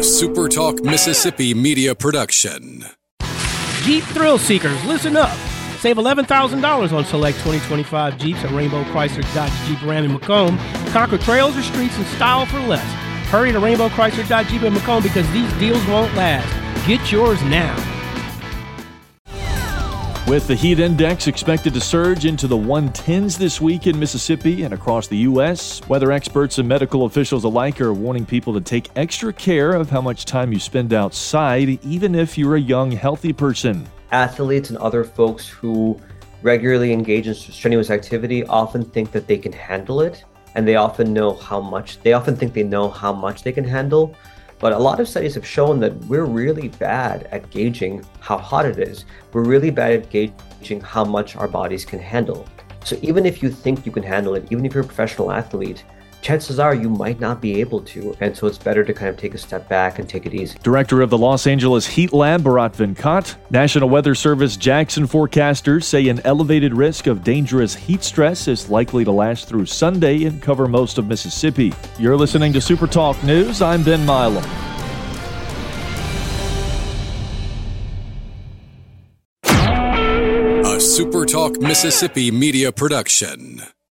A SuperTalk Mississippi media production. Jeep Thrill Seekers, listen up. Save $11,000 on select 2025 Jeeps at Rainbow Chrysler Dodge Jeep Ram in Macomb. Conquer trails or streets in style for less. Hurry to Rainbow Chrysler Dodge Jeep in Macomb because these deals won't last. Get yours now. With the heat index expected to surge into the 110s this week in Mississippi and across the U.S., weather experts and medical officials alike are warning people to take extra care of how much time you spend outside, even if you're a young, healthy person. Athletes and other folks who regularly engage in strenuous activity often think that they can handle it, and they often think they know how much they can handle. But a lot of studies have shown that we're really bad at gauging how hot it is. We're really bad at gauging how much our bodies can handle. So even if you think you can handle it, even if you're a professional athlete, chances are you might not be able to. And so it's better to kind of take a step back and take it easy. Director of the Los Angeles Heat Lab, Bharat Venkat. National Weather Service Jackson forecasters say an elevated risk of dangerous heat stress is likely to last through Sunday and cover most of Mississippi. You're listening to Super Talk News. I'm Ben Milam. A SuperTalk Mississippi media production.